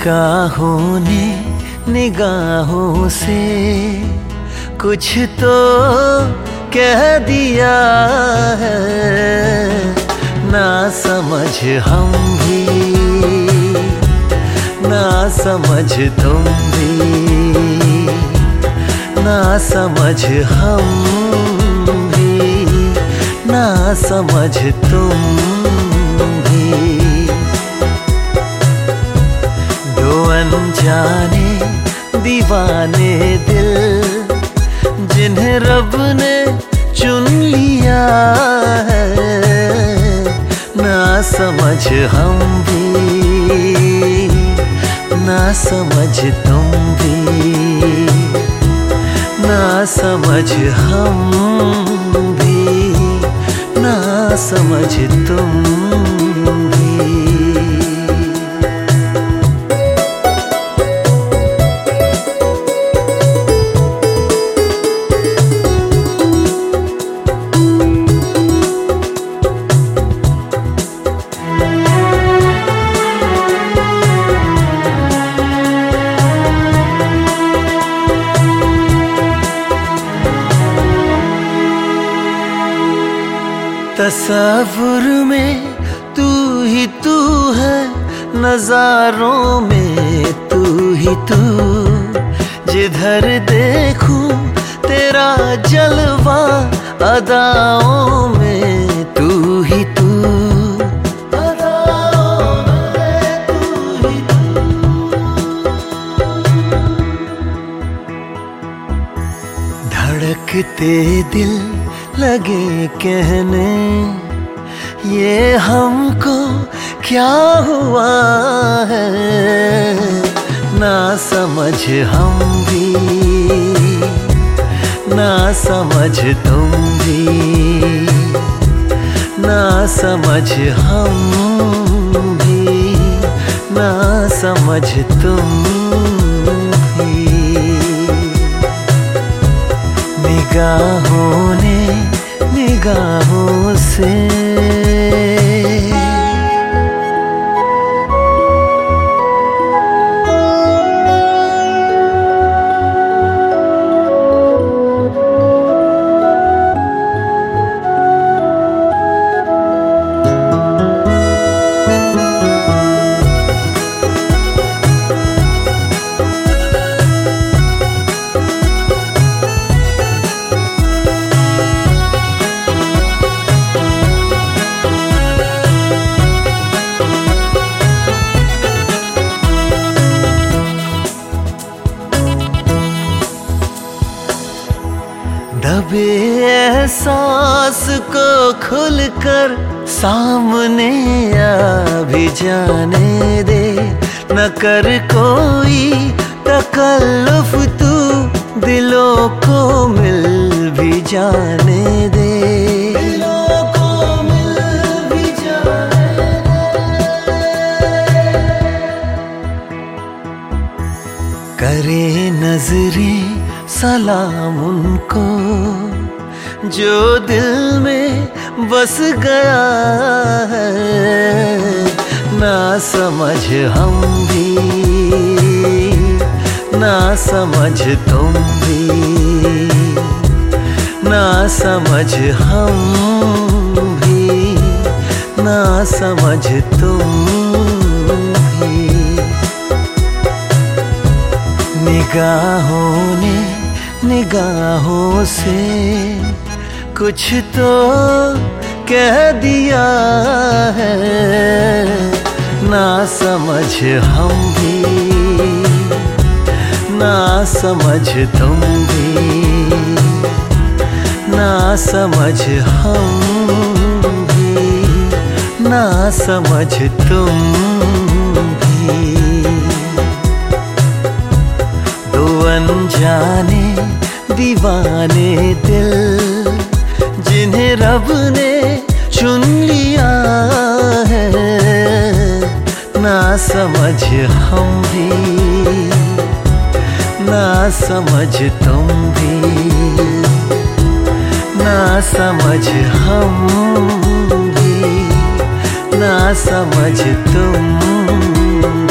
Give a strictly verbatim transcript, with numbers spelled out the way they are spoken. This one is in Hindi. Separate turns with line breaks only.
निगाहों ने निगाहों से कुछ तो कह दिया है, ना समझ हम भी ना समझ तुम भी, ना समझ हम भी ना समझ तुम भी। दो अनजाने दीवाने दिल जिन्हें रब ने चुन लिया है, ना समझ हम भी ना समझ तुम भी, ना समझ हम भी ना समझ तुम भी। तसव्वुर में तू ही तू है, नजारों में तू ही तू, जिधर देखूं तेरा जलवा, अदाओं में तू ही तू, अदाओं में तू ही तू। धड़कते दिल लगे कहने ये हमको क्या हुआ है, ना समझ हम भी ना समझ तुम भी, ना समझ हम भी ना समझ तुम भी। निगाहों ने निगाहों से दबे एहसास को खुलकर सामने आ भी जाने दे, न कर कोई तकल्लुफ तू दिलों को मिल भी जाने दे, दिलों को मिल भी जाने दे। करे नजरें सलाम उनको जो दिल में बस गया है, ना समझ हम भी ना समझ तुम भी, ना समझ हम भी ना समझ तुम भी। निगाहों ने निगाहों से कुछ तो कह दिया है, ना समझ हम भी ना समझ तुम भी, ना समझ हम भी ना समझ तुम भी। दो अनजाने दीवाने दिल जिन्हें रब ने चुन लिया है, ना समझ हम भी ना समझ तुम भी, ना समझ हम भी ना समझ तुम।